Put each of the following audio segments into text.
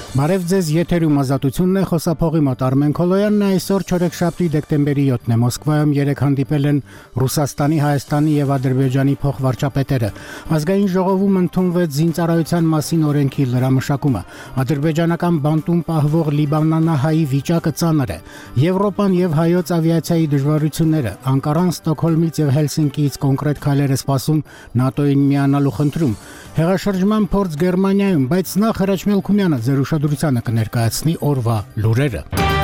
Բարև ձեզ, եթերում ազատությունն է, խոսափողի մոտ Արմեն Քոլոյանն է, այսօր չորեքշաբթի դեկտեմբերի 7-ն է, Մոսկվայում 3 հանդիպել են Ռուսաստանի, Հայաստանի եւ Ադրբեջանի փոխվարչապետերը։ Ազգային ժողովում ընդունվեց զինծառայության մասին օրենքի լրամշակումը։ Ադրբեջանական բանտում պահվող լիբանանահայի վիճակը ծանր է։ Եվրոպան եւ հայոց ավիացիայի դժվարությունները, Անկարան, Ստոկհոլմից եւ Հելսինկիից կոնկրետ քայլեր է սպասում ՆԱՏՕ-ին միանալու խնդրում։ Հեղաշրջման փորձ Գերմանիայում, բայց նախ Հրաչ Մելքումյանը ձեր ուշադրությանը կներկայացնի օրվա լուրերը։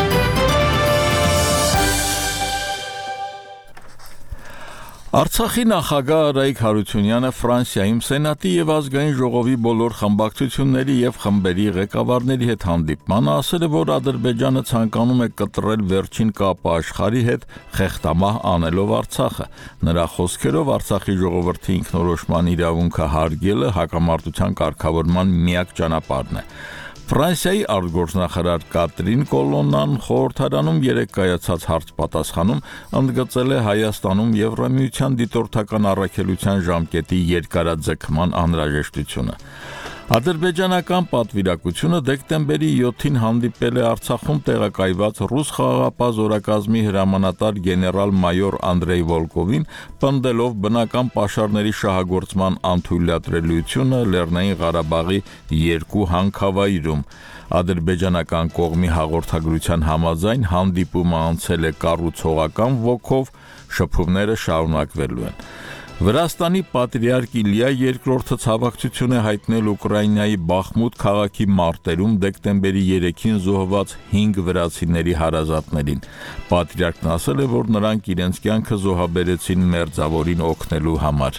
Արցախի նախագահ Արայիկ Հարությունյանը Ֆրանսիայում Սենատի եւ ազգային ժողովի բոլոր խմբակցությունների եւ խմբերի ղեկավարների հետ հանդիպման ասել է, որ Ադրբեջանը ցանկանում է կտրել վերջին կապը աշխարհի հետ, խեղդամահ անելով Արցախը։ Նրա խոսքերով Արցախի ժողովրդի ինքնորոշման իրավունքը հարգելը հակամարտության կարգավորման միակ ճանապարհն է։ Ֆրանսիայի արտգործնախարար Կատրին Կոլոննան խորհրդարանում երեկ կայացած հարց-պատասխանում ընդգծել է Հայաստանում Եվրամիության դիտորդական առաքելության ժամկետի երկարաձգման անհրաժեշտությունը։ Ադրբեջանական պատվիրակությունը դեկտեմբերի 7-ին հանդիպել է Արցախում տեղակայված ռուս խաղաղապահ զորակազմի հրամանատար գեներալ-մայոր Անդրեյ Վոլկովին, պնդելով բնական պաշարների շահագործման անթույլատրելիությունը Լեռնային Ղարաբաղի երկու հանքավայրում։ Ադրբեջանական կողմի հաղորդագրության համաձայն հանդիպումը անցել է կառուցողական ոգով, շփումները շարունակվելու են։ Վրաստանի պատրիարք Իլիա II ցավակցություն է հայտնել Ուկրաինայի Բախմուտ քաղաքի մարտերում դեկտեմբերի 3-ին զոհված 5 վրացիների հարազատներին։ Պատրիարքն ասել է, որ նրանք իրենց կյանքը զոհաբերեցին մերձավորին օգնելու համար։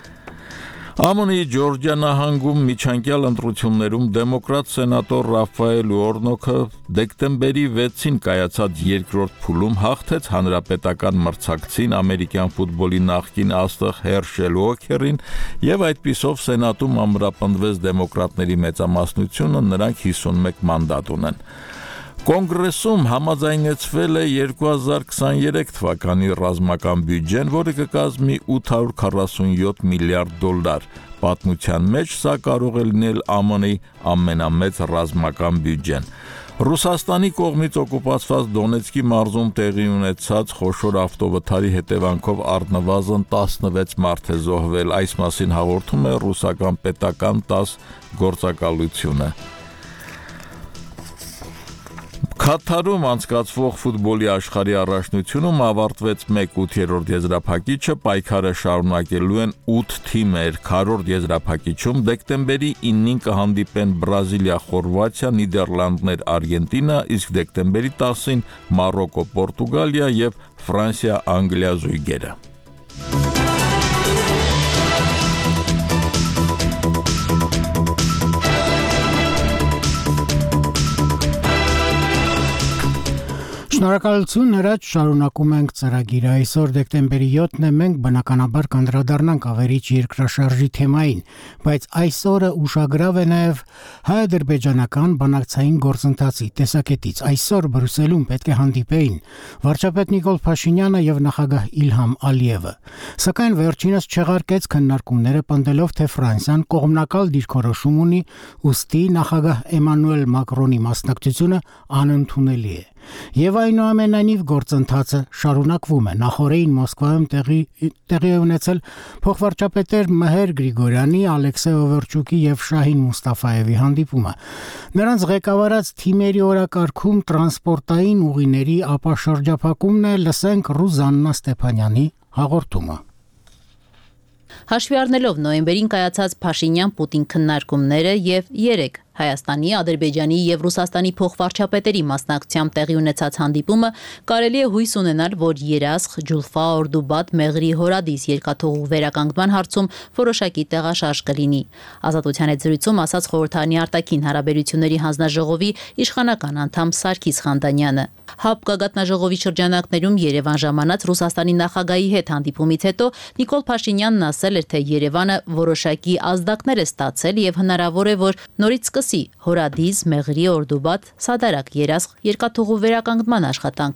ԱՄՆ-ի Ջորջիա նահանգում միջանկյալ ընտրություններում դեմոկրատ սենատոր Ռաֆայել Ուորնոքը դեկտեմբերի 6-ին կայացած երկրորդ փուլում հաղթեց հանրապետական մրցակցին ամերիկյան ֆուտբոլի նախկին աստղ Հերշել Ուոքերին եւ այդպիսով սենատում ամրապնդվեց դեմոկրատների մեծամասնությունը, նրանք 51 մանդատ ունեն։ Կոնգրեսում համաձայնեցվել է 2023 թվականի ռազմական բյուջեն, որը կկազմի $847 միլիարդ։ Պատմության մեջ սա կարող է լինել ԱՄՆ-ի ամենամեծ ռազմական բյուջեն։ Ռուսաստանի կողմից օկուպացված Դոնեցկի մարզում տեղի ունեցած խոշոր ավտովթարի հետևանքով առնվազն 16 մարդ է զոհվել, այս մասին հաղորդում է ռուսական պետական ՏԱՍՍ գործակալությունը։ Քաթարում անցկացվող ֆուտբոլի աշխարհի առաջնությունում ավարտվեց 1/8 եզրափակիչը, պայքարը շարունակելու են 8 թիմեր։ Քառորդ եզրափակիչում դեկտեմբերի 9-ին կհանդիպեն Բրազիլիա, Խորվաթիա, Նիդերլանդներ, Արգենտինա, իսկ դեկտեմբերի 10-ին Մարոկո, Պորտուգալիա եւ Ֆրանսիա, Անգլիա զույգերը։ Շնորհակալություն, Հրաչ, շարունակում ենք ծրագիրը։ Այսօր դեկտեմբերի 7-ն է, մենք բնականաբար կանդրադառնանք ավերիչ երկրաշարժի թեմային, բայց այսօրը ուշագրավ է նաև հայ-ադրբեջանական բանակցային գործընթացի տեսակետից։ Այսօր Բրյուսելում պետք է հանդիպեին վարչապետ Նիկոլ Փաշինյանը եւ նախագահ Իլհամ Ալիևը, սակայն վերջինս չեղարկեց քննարկումները, պնդելով, թե Ֆրանսիան կողմնակալ դիրքորոշում ունի, ուստի նախագահ Էմանուել Մակրոնի մասնակցությունը անընդունելի է։ Եվ այնուամենայնիվ գործընթացը շարունակվում է։ Նախորդին Մոսկվայում տեղի ունեցել փոխվարչապետեր Մհեր Գրիգորյանի, Ալեքսեյ Օվերչուկի եւ Շահին Մուստաֆայևի հանդիպումը։ Նրանց ղեկավարած թիմերի օրակարգում տրանսպորտային ուղիների ապաշրջափակումն է, լսենք Ռուզաննա Ստեփանյանի հաղորդումը։ Հաշվի առնելով նոյեմբերին կայացած Փաշինյան-Պուտին քննարկումները եւ 3 Հայաստանի, Ադրբեջանի եւ Ռուսաստանի փոխվարչապետերի մասնակցությամբ տեղի ունեցած հանդիպումը կարելի է հույս ունենալ, որ Երասխ, Ջուլֆա, Օրդուբադ, Մեղրի, Հորադիս երկաթուղու վերականգնման հարցում որոշակի տեղաշարժ կլինի։ Ազատության հետ զրույցում ասաց խորհրդարանի արտաքին հարաբերությունների հանձնաժողովի իշխանական անդամ Սարգիս Խանդանյանը։ ՀԱՊ գագաթնաժողովի շրջանակներում Երևան ժամանած Ռուսաստանի նախագահի հետ հանդիպումից հետո Նիկոլ Փաշինյանն ասել էր, թե Երևանը որոշակի ազդակներ է ստացել եւ հնարավոր է, որ նորից սկսի Հորադիս, Մեղրի, Օրդուբադ, Սադարակ, Երասխ երկաթուղու վերականգնման աշխատանքը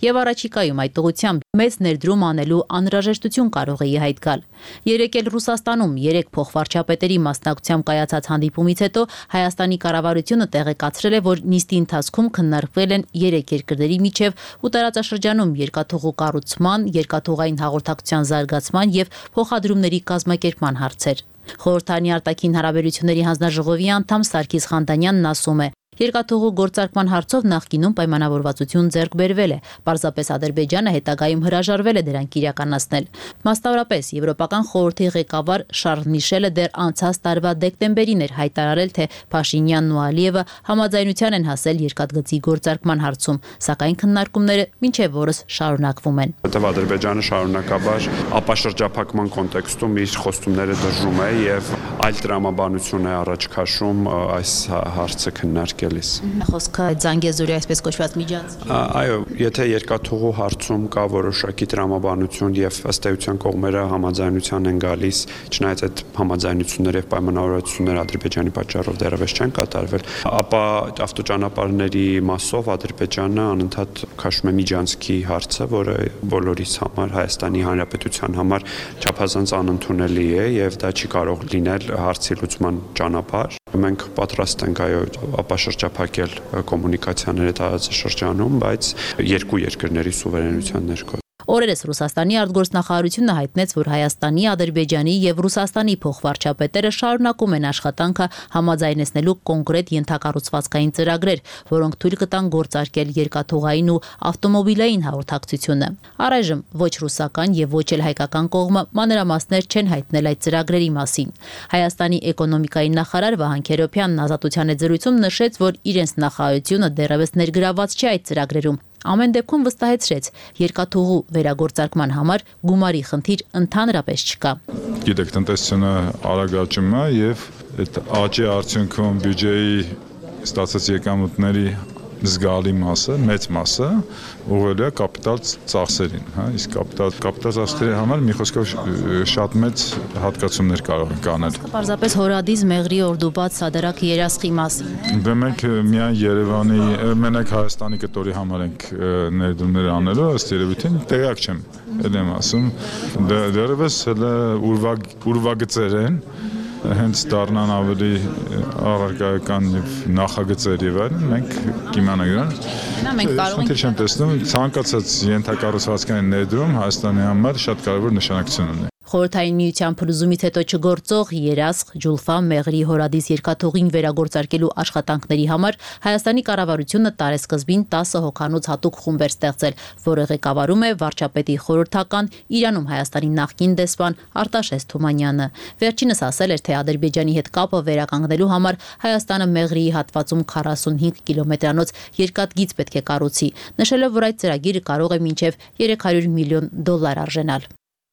եւ առաջիկայում այդ ուղղությամբ մեծ ներդրում անելու անհրաժեշտություն կարող է ի հայտ գալ։ Երեկ էլ Ռուսաստանում 3 փոխվարչապետերի մասնակցությամբ կայացած հանդիպումից հետո Հայաստանի կառավարությունը տեղեկացրել է, որ նիստի ընթացքում քննարկվել են 3 երկրների միջև ու տարածաշրջանում երկաթուղու կառուցման, երկաթուղային հաղորդակցության զարգացման եւ փոխադրումների կազմակերպման հարցեր։ Խորհրդարանի արտաքին հարաբերությունների հանձնաժողովի անդամ Սարգիս Խանդանյանն ասում է. Երկաթուղու գործարկման հարցով նախկինում պայմանավորվածություն ձեռք բերվել է, պարզապես Ադրբեջանը հետագայում հրաժարվել է դրանք իրականացնել։ Մասնավորապես Եվրոպական խորհրդի ղեկավար Շարլ Միշելը դեռ անցած տարվա դեկտեմբերին էր հայտարարել, թե Փաշինյանն ու Ալիևը համաձայնության են հասել երկաթգծի գործարկման հարցում, սակայն քննարկումները մինչև օրս շարունակվում են։ Որտեղ Ադրբեջանը շարունակաբար ապաշրջափակման կոնտեքստում իր խոստումները դրժում է եւ այլ տրամաբանություն է առաջ քաշում այս հարցը քննարկել։ Խոսքը Զանգեզուրի այսպես կոչված միջանց։ Այո, եթե երկաթուղու հարցում կա որոշակի տրամաբանություն եւ ըստ էության կողմերը համաձայնության են գալիս, չնայած այդ համաձայնությունները եւ պայմանավորվածությունները Ադրբեջանի պատճառով դեռևս չեն կատարվել, ապա ավտոճանապարհների մասով Ադրբեջանը անընդհատ քաշում է միջանցքի հարցը, որը բոլորիս համար, Հայաստանի Հանրապետության համար չափազանց անընդունելի է եւ դա չի կարող լինել հարցի լուծման ճանապարհ։ Մենք պատրաստ ենք այո ապաշրջափակել կոմունիկացիաները տարածաշրջանում, բայց երկու երկրների սուվերենության ներքո։ Օրերս Ռուսաստանի արտգործնախարարությունը հայտնեց, որ Հայաստանի, Ադրբեջանի եւ Ռուսաստանի փոխվարչապետերը շարունակում են աշխատանքը համաձայնեցնելու կոնկրետ ենթակառուցվածքային ծրագրեր, որոնք թույլ կտան գործարկել երկաթուղային ու ավտոմոբիլային հաղորդակցությունը։ Առայժմ ոչ ռուսական եւ ոչ էլ հայկական կողմը մանրամասներ չեն հայտնել այդ ծրագրերի մասին։ Հայաստանի էկոնոմիկայի նախարար Վահան Քերոբյանն Ազատության զրույցում նշեց, որ իրենց նախարարությունը դեռևս ներգրաված չէ այդ ծրագրերում։ Ամեն դեպքում վստահեցրեց, երկաթուղու վերագործարկման համար գումարի խնդիր ընդհանրապես չկա։ Գիտեք, տնտեսությունը արագ աճում է եւ այդ աճի արդյունքում բյուջեի ստացած եկամուտների զգալի մասը, մեծ մասը ուղղելու է կապիտալ ծախսերին, հա, իսկ կապիտալ ծախսերի համար մի խոսքով շատ մեծ հատկացումներ կարող են կանել։ Պարզապես Հորադիս, Մեղրի, Օրդուբադ, Սադարակ երասխի մասին։ Դե մենք միայն Երևանի, մենակ Հայաստանի կտորի համար ենք ներդրումներ անելու, ըստ երևույթին տեղյակ չեմ, ել եմ ասում, դեռևս հələ ուրվագծեր են, հենց դառնան ավելի առարկայական եւ նախագծեր եւ այլն, մենք կիմանանք դրան։ Մենք կարող ենք չեմ տեսնում ցանկացած ենթակառուցվածքային ներդրում Հայաստանի համար շատ կարեւոր նշանակություն ունի։ Խորհրդային միության փլուզումից հետո չգործող Երասխ, Ջուլֆա, Մեղրի, Հորադիս երկաթուղին վերագործարկելու աշխատանքների համար Հայաստանի կառավարությունը տարեսկզբին 10 հոգանոց հատուկ խումբ էր ստեղծել, որը ղեկավարում է վարչապետի խորհրդական Իրանում Հայաստանի նախկին դեսպան Արտաշես Թումանյանը։ Վերջինս ասել էր, թե Ադրբեջանի հետ կապը վերականգնելու համար Հայաստանը Մեղրիի հատվածում 45 կիլոմետրանոց երկաթգիծ պետք է կառուցի, նշելով, որ այդ ծրագիրը կարող է մինչև $300 միլիոն արժենալ։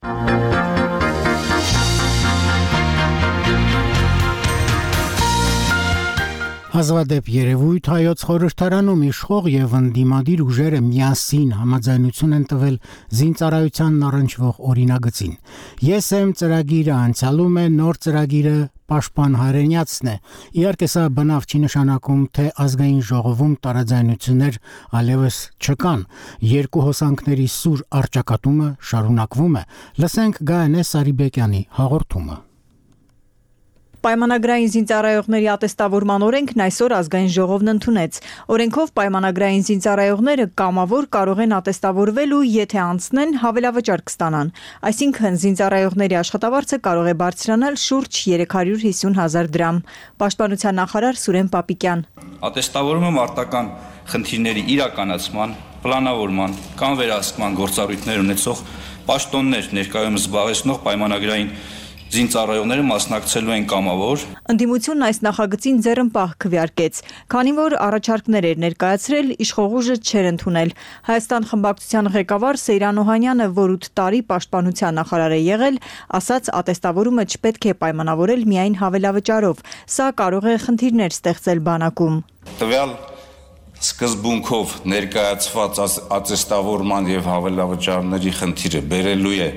Հազվադեպ երևույթ հայոց խորհրդարանում իշխող եւ ընդդիմադիր ուժերը միասին համաձայնություն են տվել զինծառայությանն առնչվող օրինագծին։ Ես եմ ծրագիրը անցյալում է, նոր ծրագիրը պաշտպան հայրենյացն է։ Իհարկե սա բնավ չի նշանակում, թե ազգային ժողովում տարաձայնություններ այլևս չկան։ Երկու հոսանքների սուր առճակատումը շարունակվում է։ Լսենք Գայանե Սարիբեկյանի հաղորդումը։ Պայմանագրային զինծառայողների ատեստավորման օրենքն այսօր ազգային ժողովն ընդունեց։ Օրենքով պայմանագրային զինծառայողները կամավոր կարող են ատեստավորվել ու եթե անցնեն, հավելավճար կստանան։ Այսինքն զինծառայողների աշխատավարձը կարող է բարձրանալ շուրջ 350,000 դրամ։ Պաշտպանության նախարար Սուրեն Պապիկյան։ Ատեստավորումը մարտական խնդիրների իրականացման, պլանավորման կամ վերահսկման գործառույթներ ունեցող պաշտոններ ներկայումս զբաղեցնող պայմանագրային զինծառայողները մասնակցելու են կամավոր։ Ընդդիմությունն այս նախագծին ձեռնպահ քվեարկեց, քանի որ առաջարկներ էր ներկայացրել, իշխող ուժը չէր ընդունել։ Հայաստան խմբակցության ղեկավար Սեյրան Օհանյանը, որ 8 տարի պաշտպանության նախարար է եղել, ասաց ատեստավորումը չպետք է պայմանավորել միայն հավելավճարով։ Սա կարող է խնդիրներ ստեղծել բանակում։ Տվյալ սկզբունքով ներկայացված ատեստավորման եւ հավելավճարների խնդիրը բերելու է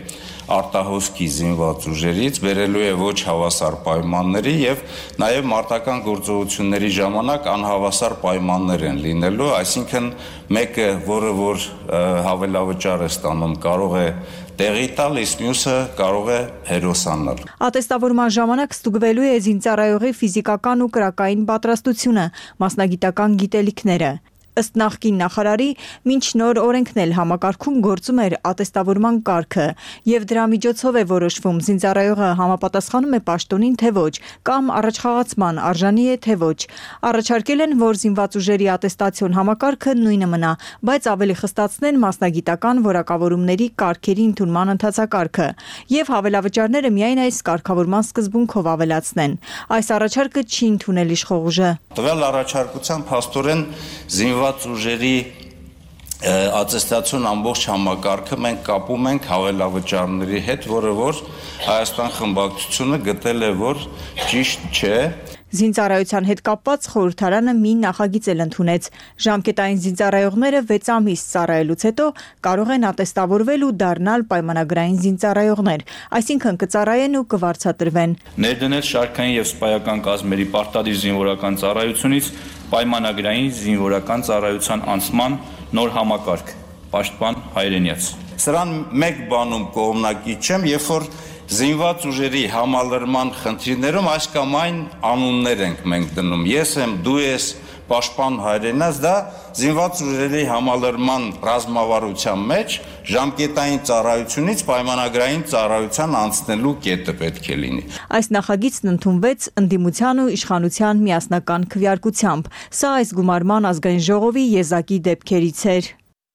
արտահոսքի զինված ուժերից, բերելու է ոչ հավասար պայմանների եւ նաեւ մարտական գործողությունների ժամանակ անհավասար պայմաններ են լինելու, այսինքն մեկը, որը որ հավելավճար է ստանում, կարող է տեղի տալ, իսկ մյուսը կարող է հերոսանալ։ Ատեստավորման ժամանակ ստուգվելու է զինծառայողի ֆիզիկական ու կրակային պատրաստությունը, մասնագիտական գիտելիքները։ Ըստ նախկին նախարարի, մինչ նոր օրենքն էլ համակարգում գործում էր ատեստավորման կարգը, եւ դրա միջոցով է որոշվում զինծառայողը համապատասխանում է պաշտոնին թե ոչ, կամ առաջխաղացման արժանի է թե ոչ։ Առաջարկել են, որ զինված ուժերի ատեստացիոն համակարգը նույնը մնա, բայց ավելի խստացնեն մասնագիտական որակավորումների կարգերի ընդունման ընթացակարգը եւ հավելավճարները միայն այս կարգավորման սկզբունքով ավելացնեն։ Այս առաջարկը չի ընդունել իշխող ուժը։ Տվյալ առաջարկության փաստորեն զինված ուժերի ատեստացիոն ամբողջ համակարգը մենք կապում ենք հավելավճարների հետ, որը որ Հայաստան խմբակցությունը գտել է, որ ճիշտ չէ։ Զինծառայության հետ կապված խորհրդարանը մի նախագիծ էլ ընդունեց։ Ժամկետային զինծառայողները 6 ամիս ծառայելուց հետո կարող են ատեստավորվել ու դառնալ պայմանագրային զինծառայողներ, այսինքն կծառայեն ու կվարձատրվեն։ Ներդնել շարքային եւ սպայական կազմերի պարտադիր զինվորական ծառայությունից պայմանագրային զինվորական ծառայության անցման նոր համակարգ, պաշտպան Հայրենյաց։ Սրան մեկ բանում կողմնակի չեմ, երբ որ զինված ուժերի համալրման խնդիրներում այս կամ այն անուններ ենք մենք դնում։ Ես եմ, դու ես, պաշտպան Հայրենյաց, դա զինված ուժերի համալրման ռազմավարության մեջ ժամկետային ծառայությունից պայմանագրային ծառայության անցնելու կետը պետք է լինի։ Այս նախագիծն ընդունվեց ընդդիմության ու իշխանության միասնական քվեարկությամբ։ Սա այս գումարման ազգային ժողովի եզակի դեպքերից էր։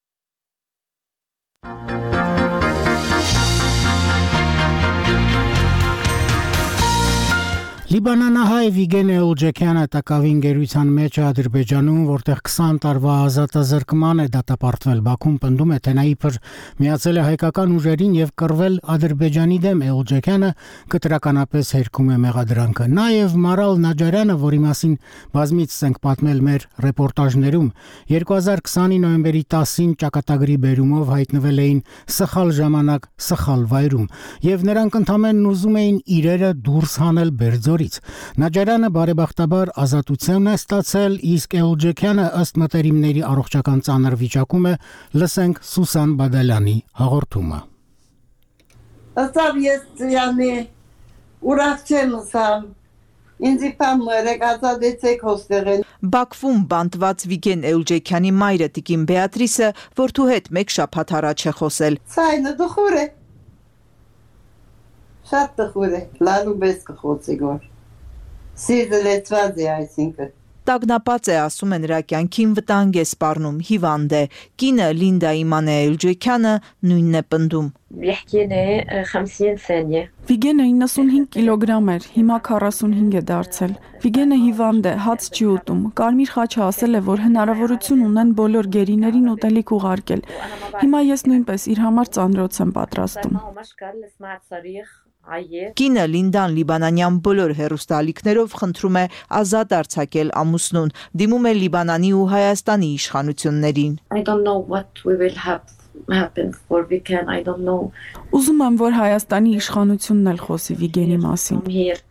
Լիբանանահայ Վիգեն Էլջեքյանը տակավին գերության մեջ է Ադրբեջանում, որտեղ 20 տարվա ազատազրկման է դատապարտվել։ Բաքուն պնդում է, թե նա իբր միացել է հայկական ուժերին եւ կռվել Ադրբեջանի դեմ։ Էլջեքյանը կտրականապես հերքում է մեղադրանքը։ Նաեւ Մարալ Նաջարյանը, որի մասին բազմիցս ենք պատմել մեր ռեպորտաժներում, 2020-ի նոյեմբերի 10-ին ճակատագրի բերումով հայտնվել էին սխալ ժամանակ, սխալ վայրում, եւ նրանք ընդամենն ուզում էին իրերը դուրս հանել Բերձորից։ Նաջարյանը բարեբախտաբար ազատություն է ստացել, իսկ Էլջեքյանը ըստ մտերիմների առողջական ծանր վիճակում է։ Լսենք Սուսան Բադալյանի հաղորդումը։ Ասավ ես ծյանի ուրախ չեմ ասամ։ Ինձ իպամ մրեք ազատեցեք հոստեղեն։ Բաքվում բանտված Վիգեն Էլջեքյանի մայրը տիկին Բեատրիսը որդու հետ մեկ շաբաթ առաջ է խոսել։ Սայնը դխուր է։ Շատ դխուր է, լալու բես կխոցի գոր։ Սիրտը լեցված է այսինքն։ Տագնապած է, ասում է, նրա կյանքին վտանգ է սպառնում, հիվանդ է։ Կինը Լինդա Իմանե Էլջեքյանը նույնն է պնդում։ Վիգենը 95 կիլոգրամ էր, հիմա 45 է դարձել։ Վիգենը հիվանդ է, հաց չի ուտում։ Կարմիր խաչը ասել է, որ հնարավորություն ունեն բոլոր գերիներին ուտելիք ուղարկել։ Հիմա ես նույնպես իր համար ծանրոց եմ պատրաստում։ Կինը Լինդան լիբանանյան բոլոր հեռուստաալիքներով խնդրում է ազատ արձակել ամուսնուն, դիմում է Լիբանանի ու Հայաստանի իշխանություններին։ Ուզում եմ, որ Հայաստանի իշխանությունն էլ խոսի Վիգենի մասին։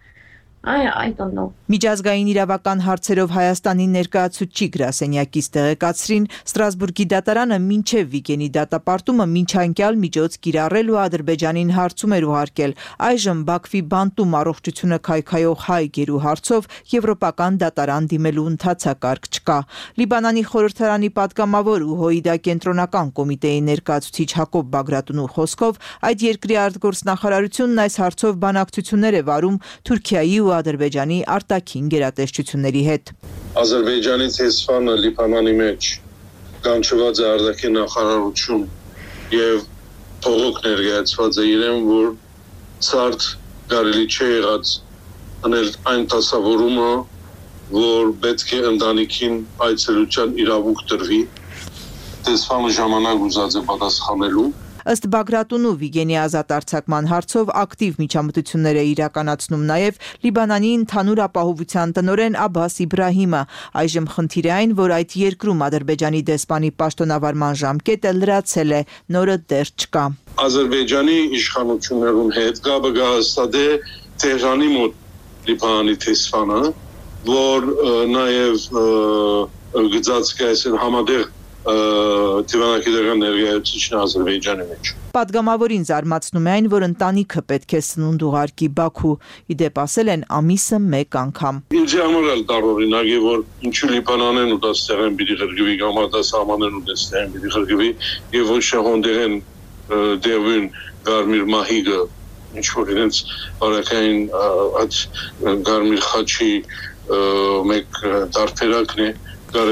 Միջազգային իրավական հարցերով Հայաստանի ներկայացուցիչ գրասենյակից տեղեկացրին, Ստրասբուրգի դատարանը մինչև Վիգենի դատապարտումը մինչանկյալ միջոց կիրառել ու Ադրբեջանին հարցում էր ուղարկել։ Այժմ Բաքվի բանտում առողջությունը քայքայող հայ գերու հարցով եվրոպական դատարան դիմելու ընթացակարգ չկա։ Լիբանանի խորհրդարանի պատգամավոր ու ՀՕԻԴ կենտրոնական կոմիտեի ներկայացուցիչ Հակոբ Բագրատունու խոսքով այդ երկրի արտգործնախարարությունն այս հարցով բանակցություններ է վարում Թուրքիայի ու Ադրբեջանի արտաքին գերատեսչությունների հետ։ Ադրբեջանի տեսփանը Լիբանանի մեջ կանչված է արտաքին նախարարություն եւ փողոք ներկայացված է իրեն, որ ցարտ կարելի չէ եղած անել այն դասավորումը, որ պետք է ընտանիքին այցելության իրավունք տրվի։ Տեսփանը ժամանակ ուզած է պատասխանելու Ըստ Բագրատունու Վիգենի ազատ արձակման հարցով ակտիվ միջամտություններ է իրականացնում նաև Լիբանանի ընդհանուր ապահովության տնօրեն Աբբաս Իբրահիմը։ Այժմ խնդիր է այն, որ այդ երկրում Ադրբեջանի դեսպանի պաշտոնավարման ժամկետը լրացել է, նորը դեռ չկա։ Ադրբեջանի իշխանություններուն հետ կապը կհաստատե Թեհրանի մոտ Լիբանանի դեսպանը, որ նաև գծած կայսեր համադեղ Տիվանագիտական ներկայացուցիչն Ադրբեջանի մեջ։ Պատգամավորին զարմացնում է այն, որ ընտանիքը պետք է սնունդ ուղարկի Բաքու, իդեպ ասել են ամիսը 1 անգամ։ Ինձ համար էլ տարօրինակ է, որ ինչու Լիբանանեն ու դաստեղեն պիտի ղրգվի, կամ արտասահմանեն ու դաստեղեն պիտի ղրգվի, եւ ոչ թե հոնդերեն դեվին Գարմիր Մահիգը, ինչ որ իրենց բարակային այդ Գարմիր խաչի մեկ դարբերակն է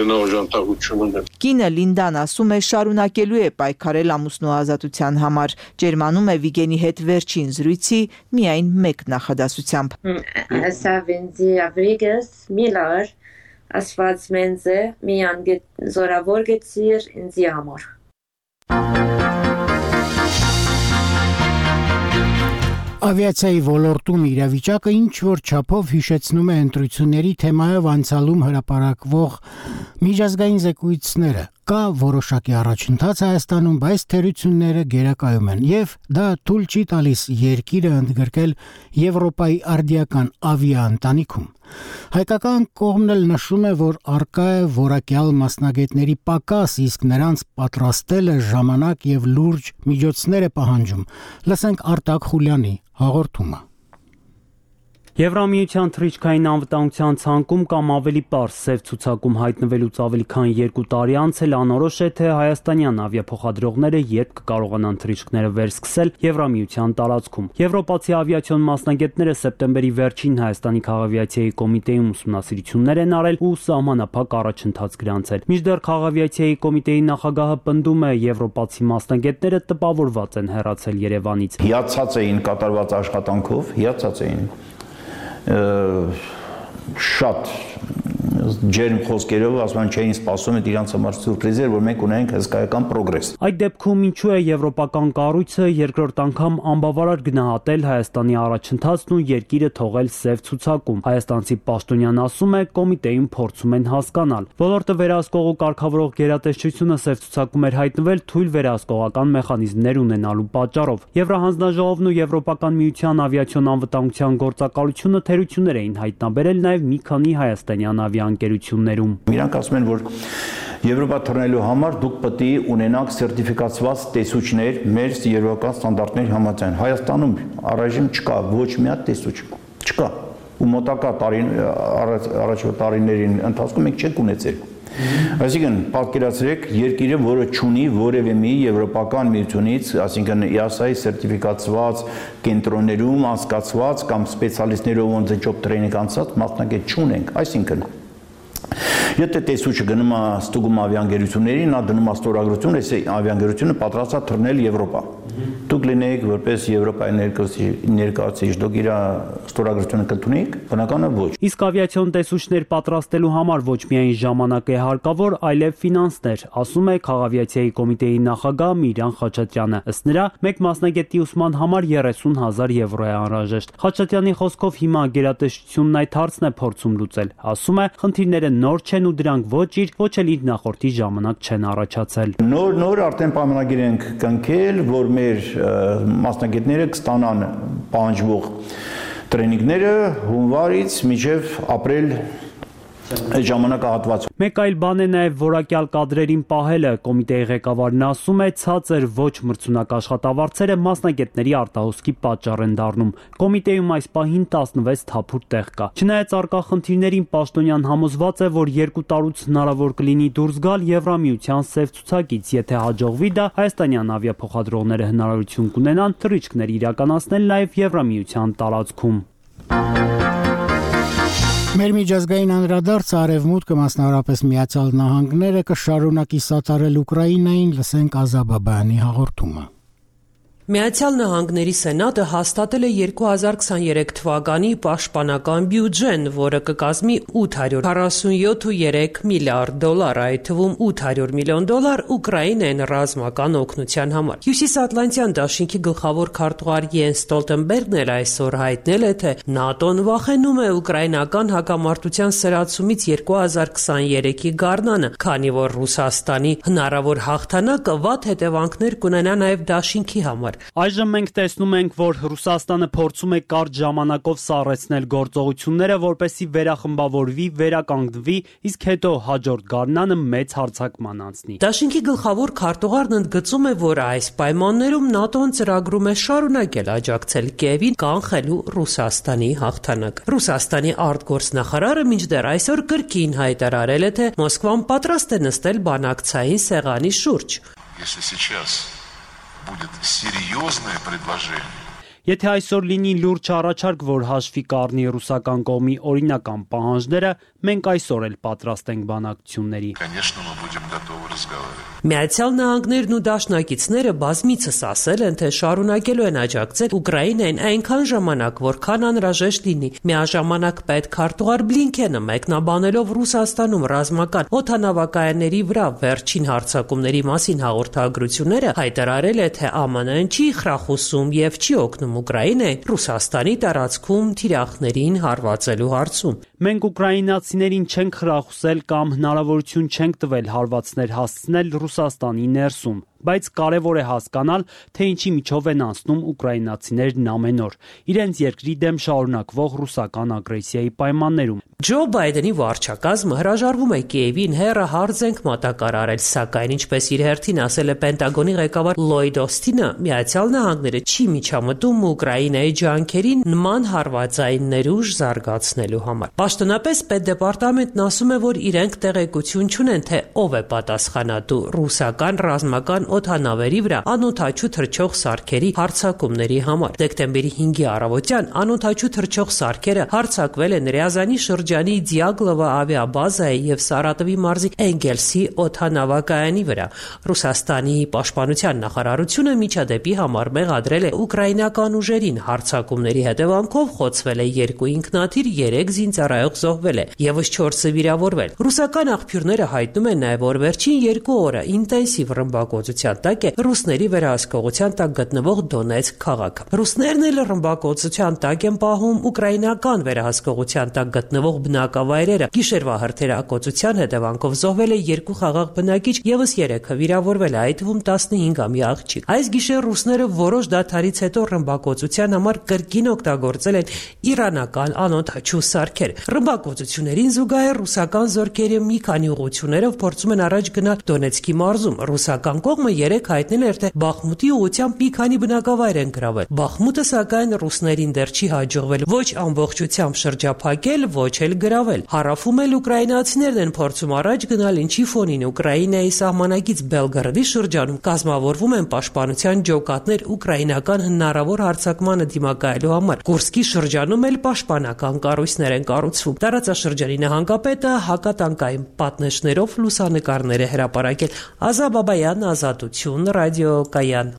Կինը Լինդան ասում է շարունակելու է պայքարել ամուսնու ազատության համար, ջերմանում է Վիգենի հետ վերջին զրույցի միայն մեկ նախադասությամբ։ Ասավենձի ավրիգս միլար ասված մենձը միան զորավոր գեցիր ինձի համար։ Ավիացիայի ոլորտում իրավիճակը ինչ-որ չափով հիշեցնում է ընտրությունների թեմայով անցյալում հրապարակվող միջազգային զեկույցները։ Կա որոշակի առաջընթաց Հայաստանում, բայց թերությունները գերակայում են, եւ դա թույլ չի տալիս երկիրը ընդգրկել Եվրոպայի արդիական ավիաընտանիքում։ Հայկական կողմն էլ նշում է, որ արկա է որակյալ մասնագետների պակաս, իսկ նրանց պատրաստելը ժամանակ եւ լուրջ միջոցներ է պահանջում։ Լսենք Արտակ Խուլյանի հաղորդումը։ Եվրամիության թռիչքային անվտանգության ցանկում կամ ավելի պարզ սև ցուցակում հայտնվելուց ավելի քան 2 տարի անց էլ անորոշ է, թե հայաստանյան ավիափոխադրողները երբ կկարողանան թռիչքները վերսկսել Եվրամիության տարածքում։ Եվրոպացի ավիացիոն մասնագետները սեպտեմբերի վերջին Հայաստանի քաղավիացիայի կոմիտեում ուսումնասիրություններ են արել ու սահմանափակ առաջընթաց գրանցել։ Մինչդեռ քաղավիացիայի կոմիտեի նախագահը պնդում է, եվրոպացի մասնագետները տպավորված են հեռացել Երևանից։ Հիացած էին կատարված աշխատանքով, հիացած էին շատ ջերմ խոսքերով ասում չէին սպասում այդ իրանց համար սուրպրիզ էր, որ մենք ունենք հսկայական պրոգրես։ Այդ դեպքում ինչու է եվրոպական կառույցը երկրորդ անգամ անբավարար գնահատել Հայաստանի առաջընթացն ու երկիրը թողել սև ցուցակում։ Հայաստանցի պաշտոնյան ասում է, կոմիտեում փորձում են հասկանալ։ Ոլորտը վերահսկող ու կարգավորող գերատեսչությունը սև ցուցակում էր հայտնվել թույլ վերահսկողական մեխանիզմներ ունենալու պատճառով։ Եվրահանձնաժողովն ու Եվրոպական միության ավիացիոն անվտանգության գործակալությունը թերություններ էին հայտնաբերել նաև մի քանի հայաստանյան ավիաընկերություններում։ Իրանք ասում են, որ Եվրոպա թռնելու համար դուք պետք է ունենաք սերտիֆիկացված տեսուչներ մեր եվրոպական ստանդարտների համաձայն։ Հայաստանում առայժմ չկա ոչ մի հատ տեսուչ, չկա։ Ու մոտակա առաջվա տարիներին ընթացքում մենք չենք ունեցել։ Այսինքն, պատկերացրեք երկիրը, որը չունի որևէ մի եվրոպական միությունից, այսինքն EASA-ի սերտիֆիկացված կենտրոններում անցկացված կամ սպեցիալիստներով on the job training անցած մասնագետ չունենք, այսինքն Եթե տեսուչը գնում է ստուգում ավիաընկերություններին, նա դնում է ստորագրություն, այս ավիաընկերությունը պատրաստ է թռնել Եվրոպա։ Դուք լինեք որպես Եվրոպայի ներկայացուցիչ, դուք իր ստորագրությունը կընդունեք, բնականաբար ոչ։ Իսկ ավիացիոն տեսուչներ պատրաստելու համար ոչ միայն ժամանակ է հարկավոր, այլև ֆինանսներ, ասում է Քաղավիացիայի կոմիտեի նախագահ Միրան Խաչատրյանը։ Ըստ նրա, մեկ մասնագետի ուսման համար 30,000 եվրո է անհրաժեշտ։ Խաչատրյանի խոսքով հիմա գերատեսչությունն այդ հարցն է փորձում լուծել։ Ասում է, խնդիրները նոր չեն ու դրանք ոչ իր, ոչ էլ իր նախորդի ժամանակ չեն առաջացել։ Նոր արդեն պայմանագիր ենք կնքել, որ մեր մասնագետները կստանան պահանջվող տրեյնինգները հունվարից մինչև ապրիլ ժամանակահատված։ Մեկ այլ բան է նաև որակյալ կադրերին պահելը։ Կոմիտեի ղեկավարն ասում է, ցածր ոչ մրցունակ աշխատավարձերը մասնագետների արտահոսքի պատճառ են դառնում։ Կոմիտեում այս պահին 16 թափուր տեղ կա։ Չնայած առկա խնդիրներին, պաշտոնյան համոզված է, որ 2 տարուց հնարավոր կլինի դուրս գալ Եվրամիության սև ցուցակից, եթե հաջողվի դա, հայաստանյան ավիափոխադրողները հնարավորություն կունենան թռիչքներ իրականացնել նաև Եվրամիության տարածքում։ Մեր միջազգային անդրադարձը արևմուտքը, մասնավորապես Միացյալ Նահանգները կշարունակի սատարել Ուկրաինային, լսենք Ազա Բաբայանի հաղորդումը։ Միացյալ Նահանգների Սենատը հաստատել է 2023 թվականի պաշտպանական բյուջեն, որը կկազմի $847.3 միլիարդ, այդ թվում $800 միլիոն Ուկրաինային ռազմական օգնության համար։ Հյուսիսատլանտյան դաշինքի գլխավոր քարտուղար Յենս Ստոլտենբերգն էլ այսօր հայտնել է, թե ՆԱՏՕ-ն վախենում է ուկրաինական հակամարտության սրացումից 2023-ի գարնանը, քանի որ Ռուսաստանի հնարավոր հաղթանակը վատ հետևանքներ կունենա նաև դաշինքի համար։ Այժմ մենք տեսնում ենք, որ Ռուսաստանը փորձում է կարճ ժամանակով սառեցնել գործողությունները, որպեսզի վերախմբավորվի, վերականգնվի, իսկ հետո հաջորդ գարնանը մեծ հարձակման անցնի։ Դաշինքի գլխավոր քարտուղարն ընդգծում է, որ այս պայմաններում ՆԱՏՕ-ն ծրագրում է շարունակել աջակցել Կիևին կանխելու Ռուսաստանի հաղթանակը։ Ռուսաստանի արտգործնախարարը մինչդեռ այսօր կրկին հայտարարել է, թե Մոսկվան պատրաստ է նստել բանակցային սեղանի շուրջ։ Будет серьезное предложение. Եթե այսօր լինի լուրջ առաջարկ, որ հաշվի կառնի ռուսական կողմի օրինական պահանջները, մենք այսօր էլ պատրաստ ենք բանակցությունների։ Конечно, мы будем готовы разговаривать. Միացյալ Նահանգներն ու դաշնակիցները բազմիցս ասել են, թե շարունակելու են աջակցել Ուկրաինային այնքան ժամանակ, որքան անհրաժեշտ լինի։ Միաժամանակ պետքարտուղար Բլինքենը մեկնաբանելով Ռուսաստանում ռազմական օդանավակայանների վրա վերջին հարձակումների մասին հաղորդագրությունները, հայտարարել է, թե ԱՄՆ-ն չի խրախուսում եւ չի օգնում Ուկրաինային Ռուսաստանի տարածքում թիրախներին հարվածելու հարցում։ Մենք ուկրաինացիներին չենք խրախուսել կամ հնարավորություն չենք տվել հարվածներ հասցնել Ռուսաստանի ներսում, բայց կարևոր է հասկանալ, թե ինչի միջով են անցնում ուկրաինացիներն ամեն օր, իրենց երկրի դեմ շարունակվող ռուսական ագրեսիայի պայմաններում։ Ջո Բայդենի վարչակազմը հրաժարվում է Կիևին հեռը հարձենք մատակարարել, սակայն ինչպես իր հերթին ասել է Պենտագոնի ղեկավար Լոյդ Օստինը, Միացյալ Նահանգները չի միջամտում Ուկրաինայի ջանքերին նման հարվածային ներուժ զարգացնելու համար։ Պաշտոնապես պետդեպարտամենտն ասում է, որ իրենք տեղեկություն չունեն, թե ով է պատասխանատու ռուսական ռազմական օդանավերի վրա անօդաչու թռչող սարքերի հարձակումների համար։ Դեկտեմբերի 5-ի առավոտյան անօդաչու թռչող սարքերը հարձակվել են Ռյազանի շրջանի Դիագլովա ավիաբազայի եւ Սարատովի մարզի Էնգելսի օդանավակայանի վրա։ Ռուսաստանի պաշտպանության նախարարությունը միջադեպի համար մեղադրել է ուկրաինական ուժերին, հարձակումների հետևանքով խոցվել է 2 ինքնաթիռ, 3 զինծառայող զոհվել է, եւս 4-ը վիրավորվել։ Ռուսական աղբյուրները հայտնում են նաեւ, որ վերջին 2 օրը ինտենսիվ ռմբակոծության տակ է ռուսների վերահսկողության տակ գտնվող Դոնեցկ քաղաքը։ Ռուսներն էլ ռմբակոծության տակ են պահում ուկրաինական վերահսկողության տակ գտնվող բնակավայրերը։ Գիշերվա հրթիռակոծության հետևանքով զոհվել է 2 խաղաղ բնակիչ, եւս 3-ը վիրավորվել է, այդ թվում 15-ամյա աղջիկ։ Այս գիշեր ռուսները որոշ դադարից հետո ռմբակոծության համար կրկին օգտագործել են իրանական անօդաչու սարքեր։ Ռմբակոծություններին զուգահեռ ռուսական զորքերը մի քանի ուղղություններով փորձում են առաջ գնալ Դոնեցկի մարզում։ Ռուսական կողմը 3 հայտնել էր, թե Բախմուտի ուղղությամբ մի քանի բնակավայր են գրավել։ Բախմուտը սակայն ռուսներին դեռ չի հաջողվել ոչ ամբողջությամբ շրջափակել, ոչ էլ գրավել։ Հարավում էլ ուկրաինացիներն են փորձում առաջ գնալ, ինչի ֆոնին Ուկրաինայի սահմանակից Բելգարադի շրջանում կազմավորվում են պաշտպանության ջոկատներ ուկրաինական հնարավոր հարձակմանը դիմակայելու համար։ Կուրսկի շրջանում էլ պաշտպանական կառույցներ են կառուցվում։ Տարածաշրջանի նահանգապետը հակատանկային պատնեշներով լուսանկարներ է հրապարակել։ Ազա Բաբայան, Ազատություն, ռադիոկայան։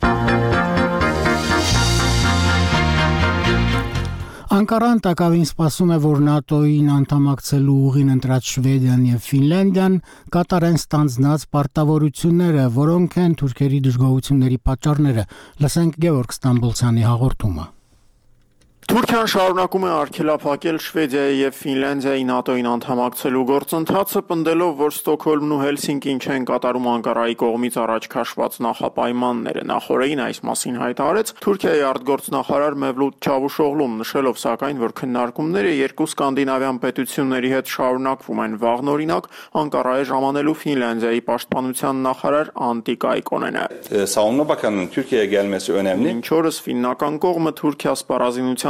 Անկարան տակավին սպասում է, որ ՆԱՏՕ-ին անդամակցելու ուղին ընտրած Շվեդիան եւ Ֆինլանդիան կատարեն ստանձնած պարտավորությունները, որոնք են թուրքերի դժգոհությունների պատճառները։ Լսենք Գևորգ Ստամբոլցյանի հաղորդումը։ Թուրքիան շարունակում է արգելափակել Շվեդիայի եւ Ֆինլանդիայի ՆԱՏՕ-ին անդամակցելու գործընթացը, պնդելով, որ Ստոկհոլմն ու Հելսինկին չեն կատարում Անկարայի կողմից առաջ քաշված նախապայմանները։ Նախորդին այս մասին հայտարարեց Թուրքիայի արտգործնախարար Մևլութ Չավուշօղլուն, նշելով սակայն, որ քննարկումները երկու սկանդինավյան պետությունների հետ շարունակվում են։ Վաղնօրինակ Անկարայի ժամանելու Ֆինլանդիայի պաշտպանության նախարար Անտի Կայկոնենը։ Savunma Bakanı'nın Türkiye'ye gelmesi önemli. Մինչ օրս ֆիննական կողմը Թուրքիա սպառազինության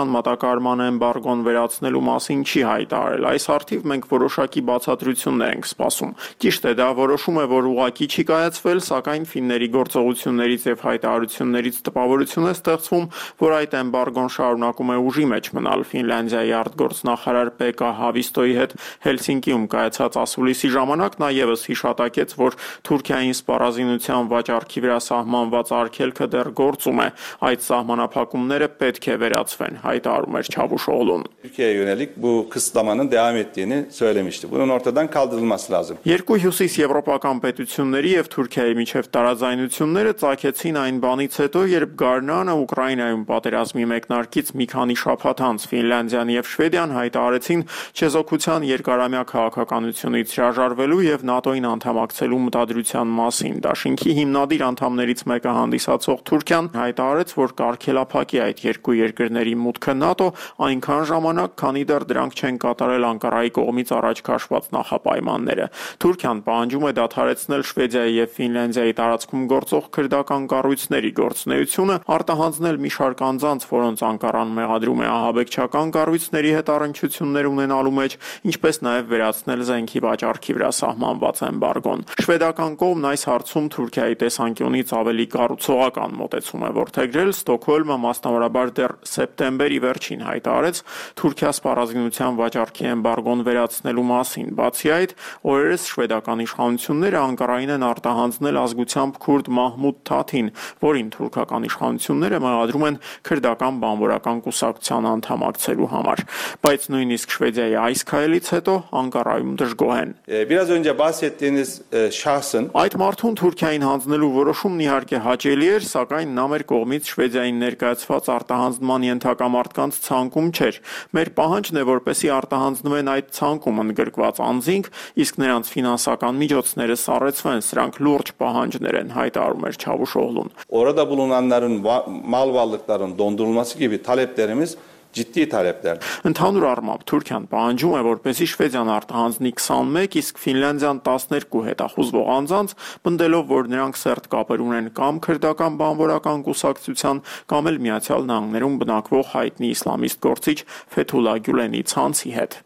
թուրքիան մատակարարման էմբարգոն վերացնելու մասին չի հայտարարել։ Այս հարթիվ մենք որոշակի բացատրություններ ենք սպասում։ Ճիշտ է, դա որոշում է, որ ուղղակի չի կայացվել, սակայն ֆինների գործողություններից եւ հայտարարություններից տպավորություն է ստեղծվում, որ այդ էմբարգոն շարունակում է ուժի մեջ մնալ։ Ֆինլանդիայի արտգործնախարար Պեկա Հավիստոյի հետ Հելսինկիում կայացած ասուլիսի ժամանակ նա եւս հիշատակեց, որ Թուրքիային սպառազինության վաճառքի վրա սահմանված արգելքը դեռ գործում է։ Այդ սահմանափակումները պետք է վերացվեն, հայտարարում էր Çavuşoğlu'nun. Türkiye'ye yönelik bu kısıtlamanın devam ettiğini söylemişti. Bunun ortadan kaldırılması lazım. Երկու հյուսիս եվրոպական պետությունների եւ Թուրքիայի միջև տարաձայնությունները ծագեցին այն բանից հետո, երբ Գարնանը Ուկրաինայում պատերազմի մեկնարկից մի քանի շաբաթ անց Ֆինլանդիան եւ Շվեդիան հայտարարեցին չեզոքության երկարամյա քաղաքականությունից հրաժարվելու եւ ՆԱՏՕ-ին անդամակցելու մտադրության մասին։ Դաշինքի հիմնադիր անդամներից մեկը հանդիսացող Թուրքիան հայտարարեց, որ կարգելափակի այդ երկու երկրների մուտքը ՆԱՏՕ այնքան ժամանակ, քանի դեռ դրանք չեն կատարել Անկարայի կողմից առաջ քաշված նախապայմանները։ Թուրքիան պահանջում է դադարեցնել Շվեդիայի եւ Ֆինլանդիայի տարածքում գործող քրդական կառույցների գործունեությունը, արտահանձնել մի շարք անձանց, որոնց Անկարան մեղադրում է ահաբեկչական կառույցների հետ առնչություններ ունենալու մեջ, ինչպես նաեւ վերացնել զենքի վաճառքի վրա սահմանված էմբարգոն։ Շվեդական կողմն այս հարցում Թուրքիայի տեսանկյունից ավելի կառուցողական մոտեցում է որդեգրել։ Ստոկհոլմը մասնավորաբար դեռ սեպտեմբերի վերջին հայտարարեց Թուրքիա սպառազինության վաճառքի էմբարգոն վերացնելու մասին։ Բացի այդ, օրերս շվեդական իշխանությունները Անկարային են արտահանձնել ազգությամբ քուրդ Մահմուդ Թաթին, որին թուրքական իշխանությունները մեղադրում են քրդական բանվորական կուսակցության անդամակցելու համար։ Բայց նույնիսկ Շվեդիայի այս քայլից հետո Անկարայում դժգոհ են։ Biraz önce bahsettiğiniz şahsın Այդ մարդուն Թուրքիային հանձնելու որոշումն իհարկե հաճելի էր, սակայն նա մեր կողմից Շվեդիային ներկայացված արտահանձնման ենթակա մարդկանց ցանկում չէր։ Մեր պահանջն է, որպեսզի արտահանձնվեն այդ ցանկում ընդգրկված անձինք, իսկ նրանց ֆինանսական միջոցները սառեցվեն, սրանք լուրջ պահանջներ են, հայտարարում էր Çavuşoğlu'nun. Orada bulunanların mal varlıklarının dondurulması gibi taleplerimiz ciddi talepler. Ընդհանուր առմամբ Թուրքիան պահանջում է, որպեսզի Շվեդիան արտահանձնի 21, իսկ Ֆինլանդիան 12 հետախուզվող անձանց, պնդելով, որ նրանք սերտ կապեր ունեն կամ քրդական բանվորական կուսակցության, կամ էլ Միացյալ Նահանգներում բնակվող հայտնի իսլամիստ գործիչ Ֆեթուլա Գյուլենի ցանցի հետ։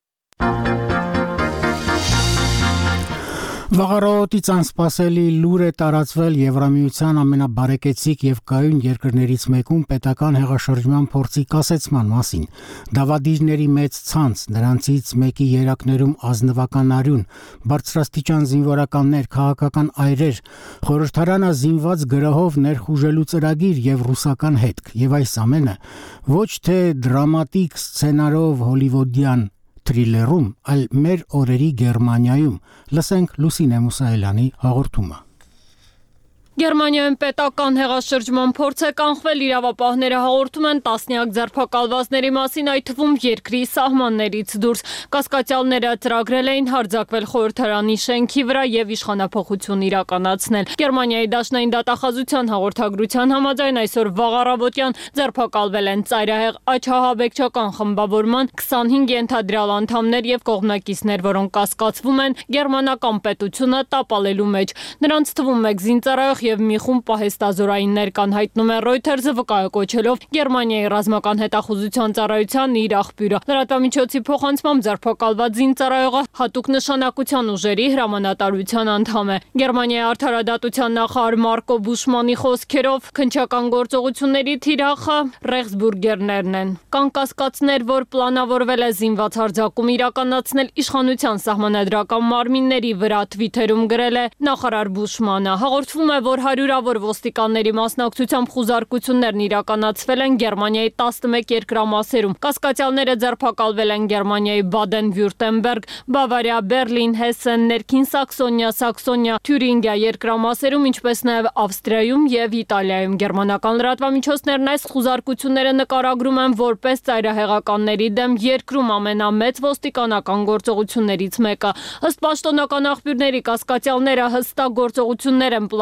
Վաղարոտից անսպասելի լուր է տարածվել Եվրամիության ամենաբարեկեցիկ եւ կայուն երկրներից մեկում պետական հեղաշրջման փորձի կասեցման մասին։ Դավադիրների մեծ ցանց, նրանցից մեկի երակներում ազնվական արյուն, բարձրաստիճան զինվորականներ, քաղաքական այրեր, խորհրդարանը զինված գրահով ներխուժելու ծրագիր եւ ռուսական հետք։ Եվ այս ամենը ոչ թե դրամատիկ սցենարով հոլիվուդյան թրիլերում, այլ մեր օրերի Գերմանիայում։ Լսենք Լուսինե Մուսայելյանի հաղորդումը։ Գերմանիայում պետական հեղաշրջման փորձ է կանխվել, իրավապահները հաղորդում են տասնյակ ձերբակալվածների մասին, այդ թվում երկրի սահմաններից դուրս։ Կասկածյալները ծրագրել էին հարձակվել խորհրդարանի շենքի վրա եւ իշխանափոխություն իրականացնել։ Գերմանիայի դաշնային դատախազության հաղորդագրության համաձայն այսօր վաղառավոտյան ձերբակալվել են ծայրահեղ աչահաբեկչական խմբավորման 25 ենթադրյալ անդամներ եւ կողմնակիցներ, որոնք կասկածվում են գերմանական պետությունը տապալելու մեջ։ Նրանց թվում մեկ զինծառայող եւ մի խումբ պահեստազորայիններ կան, հայտնում է Reuters-ը վկայակոչելով Գերմանիայի ռազմական հետախուզության ծառայության իր աղբյուրը։ Լրատվամիջոցի փոխանցմամբ ձերբակալված զինծառայողը հատուկ նշանակության ուժերի հրամանատարության անդամ է։ Գերմանիայի արդարադատության նախարար Մարկո Բուշմանի խոսքերով քննչական գործողությունների թիրախը Ռեխսբուրգերներն են։ Կան կասկածներ, որ պլանավորվել է զինված հարձակում իրականացնել իշխանության սահմանադրական մարմինների վրա, Twitter-ում գրել է նախարար Բուշմանը։ Հաղորդվում է, որ հարյուրավոր ոստիկանների մասնակցությամբ խուզարկություններն իրականացվել են Գերմանիայի 11 երկրամասերում։ Կասկածյալները ձերբակալվել են Գերմանիայի Բադեն-Վյուրտեմբերգ, Բավարիա, Բերլին, Հեսեն, Ներքին Սաքսոնիա, Սաքսոնիա, Թյուրինգիա երկրամասերում, ինչպես նաև Ավստրիայում եւ Իտալիայում։ Գերմանական լրատվամիջոցներն այս խուզարկությունները նկարագրում են որպես ծայրահեղականների դեմ երկրում ամենամեծ ոստիկանական գործողություններից մեկը։ Ըստ պաշտոնական աղբյուրների, կասկածյալները հստակ գործողություններ են պլանավորել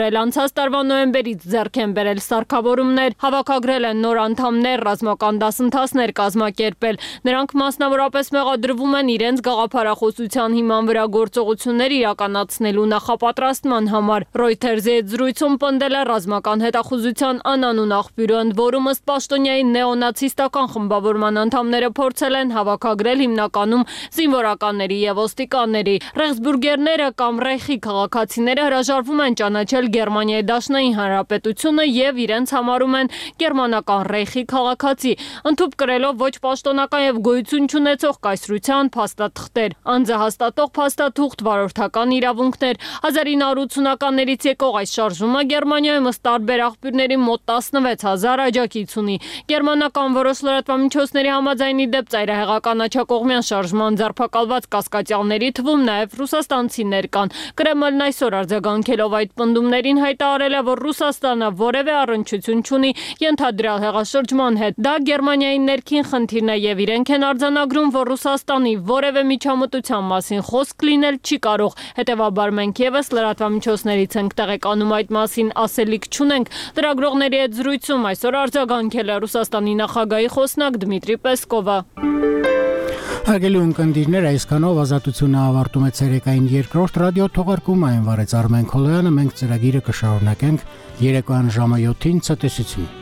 էլ անցած տարվա նոյեմբերից ձեռք են բերել սարքավորումներ, հավաքագրել են նոր անդամներ, ռազմական դասընթացներ կազմակերպել։ Նրանք մասնավորապես մեղադրվում են իրենց գաղափարախոսության հիման վրա գործողություններ իրականացնելու նախապատրաստման համար։ Reuters-ի հետ զրույցում պնդել է ռազմական հետախուզության անանուն աղբյուրը, ընդ որում ըստ պաշտոնյայի նեոնացիստական խմբավորման անդամները փորձել են հավաքագրել հիմնականում զինվորականների եւ ոստիկանների։ Ռեխսբուրգերները կամ Ռեյխի քաղաքացիները հրաժարվում են ճանաչել Գերմանիայի Դաշնային Հանրապետությունը եւ իրենց համարում են գերմանական Ռեյխի քաղաքացի, ընդཐུպ կրելով ոչ պաշտոնական եւ գոյություն չունեցող կայսրության փաստաթղթեր, անձահաստատող փաստաթուղթ, վարորդական իրավունքներ։ 1980-ականներից եկող այս շարժումը Գերմանիայում ըստ տարբեր աղբյուրների մոտ 16000 աջակից ունի։ Գերմանական որոշ լրատվամիջոցների համաձայն ի դեպ ծայրահեղական աջակողմյան շարժման ձերբակալված կասկածյալների թվում նաև ռուսաստանցիներ կան։ Կրեմլն այսօր արձագանքելով այդ պնդումներին հայտարարել է, որ Ռուսաստանը որևէ առնչություն չունի ենթադրյալ հեղաշրջման հետ։ Դա Գերմանիայի ներքին խնդիրն է եւ իրենք են արձանագրում, որ Ռուսաստանի որևէ միջամտության մասին խոսք լինել չի կարող։ Հետևաբար մենք եւս լրատվամիջոցներից ենք տեղեկանում այդ մասին ասելիք չունենք։ Լրագրողների հետ զրույցում այսօր արձագանքել է Ռուսաստանի նախագահի խոսնակ Դմիտրի Պեսկովը։ Հարգելի ունկնդիրներ, այսքանով ազատությունը ավարտում է ցերեկային երկրորդ ռադիո թողարկումը, այն վարեց Արմեն Քոլոյանը, մենք ծրագիրը կշարունակենք երեկոյան ժամը 7-ին ցտեսություն։